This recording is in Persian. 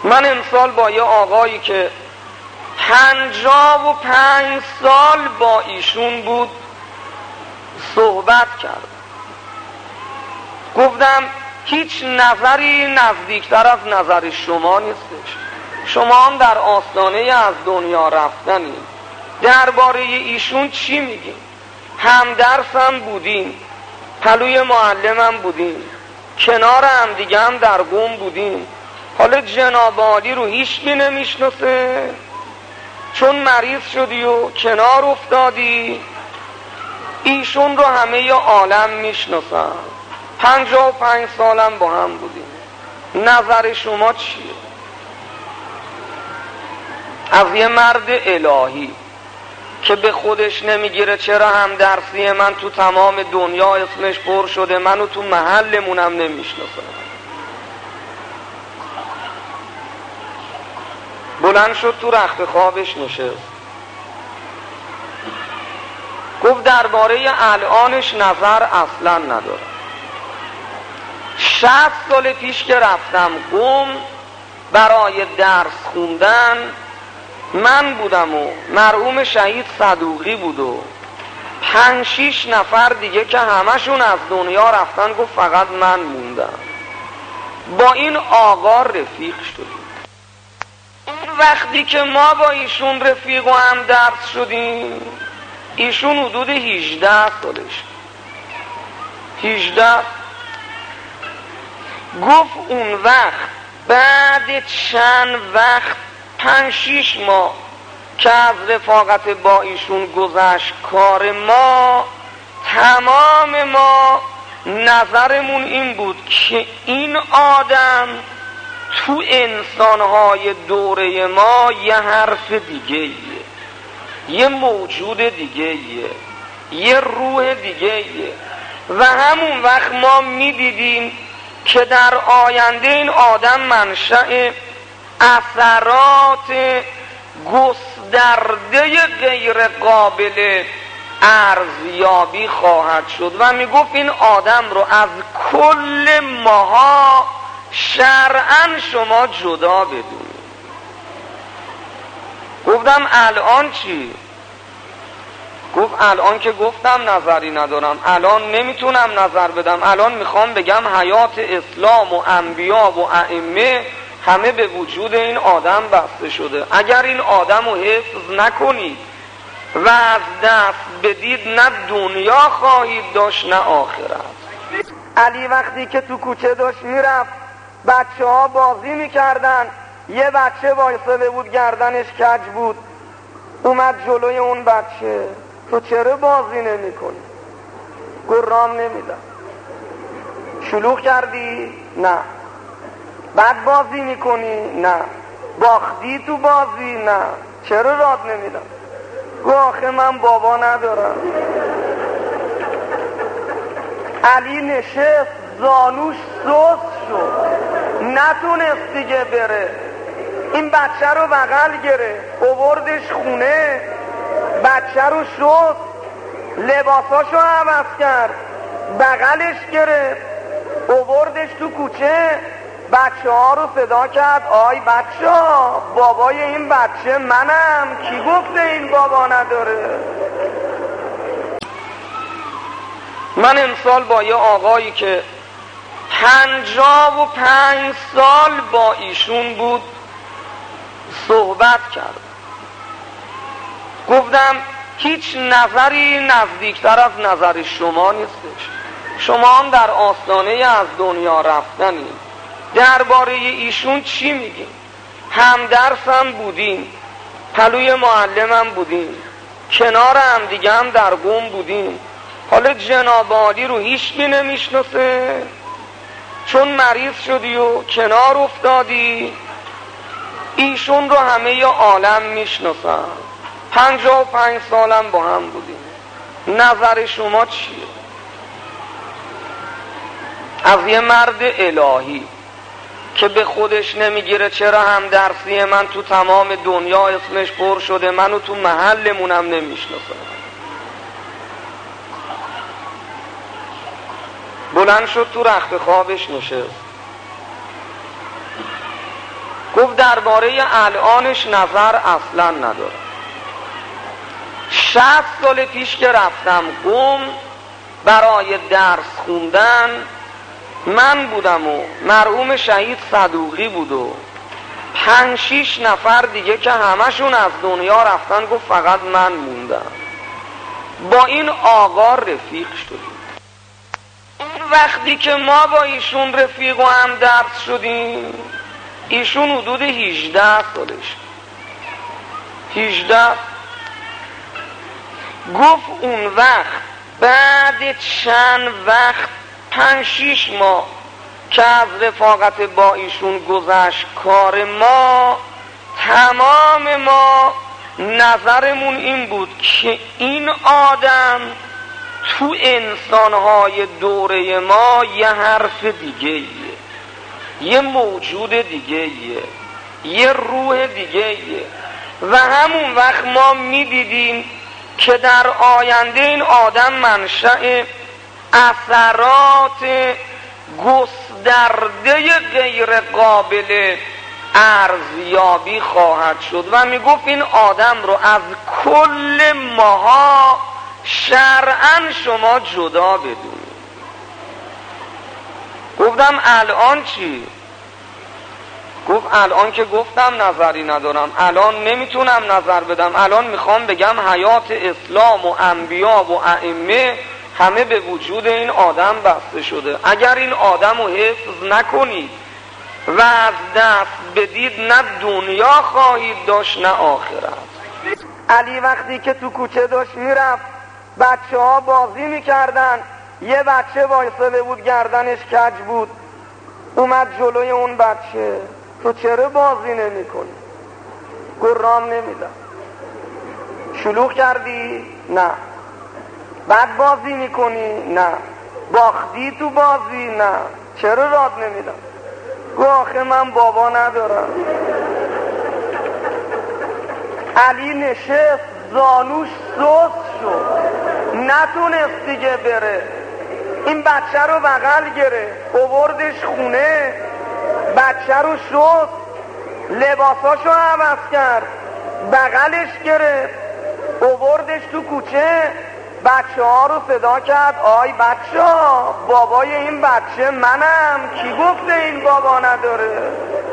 من امسال با یه آقایی که 55 سال با ایشون بود صحبت کردم. گفتم هیچ نظری نزدیکتر از نظر شما نیستش. شما هم در آستانه از دنیا رفتنید. درباره ایشون چی میگین؟ هم درسم بودیم، پلوی معلمم بودیم، کنار هم دیگه هم در گم بودیم. حالا جناب عالی رو هیچ کی نمیشناسه؟ چون مریض شدی و کنار افتادی. ایشون رو همه عالم میشناسن. 55 سالم با هم بودیم. نظر شما چیه؟ از یه مرد الهی که به خودش نمیگیره چرا هم درسی من تو تمام دنیا اسمش پر شده، منو تو محلمونم نمیشناسه. بلند شد تو رخت خوابش نشست. گفت درباره الانش نظر اصلا ندارم. 60 سال پیش که رفتم قم برای درس خوندن، من بودم و مرحوم شهید صدوقی بود و 5-6 نفر دیگه که همشون از دنیا رفتن. گفت فقط من موندم. با این آقا رفیق شدیم. اون وقتی که ما با ایشون رفیق و هم درس شدیم، ایشون حدود 18 سالش. 18. گفت اون وقت بعد چند وقت 5-6 ماه که از رفاقت با ایشون گذشت، کار ما تمام ما نظرمون این بود که این آدم تو انسانهای دوره ما یه حرف دیگه، یه موجود دیگه، یه روح دیگه. و همون وقت ما میدیدیم که در آینده این آدم منشأ اثرات گسترده غیر قابل ارزیابی خواهد شد. و میگفت این آدم رو از کل ماها شرعاً شما جدا بدونید. گفتم الان چی؟ گفت الان که گفتم نظری ندارم، الان نمیتونم نظر بدم. الان میخوام بگم حیات اسلام و انبیا و ائمه همه به وجود این آدم بسته شده. اگر این آدم رو حفظ نکنید و از دست بدید، نه دنیا خواهید داشت نه آخرت. علی وقتی که تو کوچه داشت میرفت، بچه ها بازی میکردن، یه بچه وایساده بود گردنش کج بود. اومد جلوی اون بچه، تو چرا بازی نمی کنی؟ گفت رام نمیدم. شلوغ کردی؟ نه. بعد بازی میکنی؟ نه. باختی تو بازی؟ نه. چرا راد نمیدم؟ گفت آخه من بابا ندارم. علی نشست، زانوش سست شد، نتونست دیگه بره. این بچه رو بغل گرفت، آوردش خونه، بچه رو شست، لباساشو عوض کرد، بغلش گرفت، آوردش تو کوچه. بچه ها رو صدا کرد، آی بچه ها، بابای این بچه منم، کی گفته این بابا نداره؟ من امسال با یه آقایی که 55 سال با ایشون بود صحبت کردم. گفتم هیچ نظری نزدیکتر از نظر شما نیستش. شما هم در آستانه از دنیا رفتنید. درباره ایشون چی میگین؟ هم درسم بودیم، پلوی معلمم بودیم، کنار هم دیگه هم در گم بودیم. حالا جناب عالی رو هیچ کی نمیشناسه؟ چون مریض شدی و کنار افتادی. ایشون رو همه عالم میشناسن. 55 سالم با هم بودیم. نظر شما چیه؟ از یه مرد الهی که به خودش نمیگیره چرا هم درسی من تو تمام دنیا اسمش پر شده، منو تو محلمونم نمیشناسه. بلند شد تو رخت خوابش نشست. گفت درباره الانش نظر اصلا نداره. 60 سال پیش که رفتم قم برای درس خوندن، من بودم و مرحوم شهید صدوقی بود و 5-6 نفر دیگه که همشون از دنیا رفتن. گفت فقط من موندم. با این آقا رفیق شدیم. اون وقتی که ما با ایشون رفیق و هم درس شدیم، ایشون حدود 18 سالش. 18. گفت اون وقت بعد چند وقت 5-6 ماه که از رفاقت با ایشون گذشت، کار ما تمام ما نظرمون این بود که این آدم تو انسانهای دوره ما یه حرف دیگه یه موجود دیگه یه روح دیگه و همون وقت ما میدیدیم که در آینده این آدم منشأ اثرات گسترده غیر قابل ارزیابی خواهد شد و میگفت این آدم رو از کل ماها شرعاً شما جدا بدونید. گفتم الان چی؟ گفت الان که گفتم نظری ندارم، الان نمیتونم نظر بدم، الان میخوام بگم حیات اسلام و انبیا و ائمه همه به وجود این آدم بسته شده. اگر این آدم رو حفظ نکنید و از دست بدید، نه دنیا خواهید داشت نه آخرت. علی وقتی که تو کوچه داشت میرفت، بچه ها بازی میکردن، یه بچه وایساده بود گردنش کج بود، اومد جلوی اون بچه، تو چرا بازی نمی کنی؟ گفت رام نمیدم. شلوغ کردی؟ نه. بعد بازی میکنی؟ نه. باختی تو بازی؟ نه. چرا راد نمیدم؟ گفت آخه من بابا ندارم. علی نشست، زانوش سست شد، نتونست دیگه بره. این بچه رو بغل گرفت، آوردش خونه، بچه رو شست، لباساشو عوض کرد، بغلش گرفت، آوردش تو کوچه، بچه ها رو صدا کرد، آی بچه ها، بابای این بچه منم، کی گفته این بابا نداره؟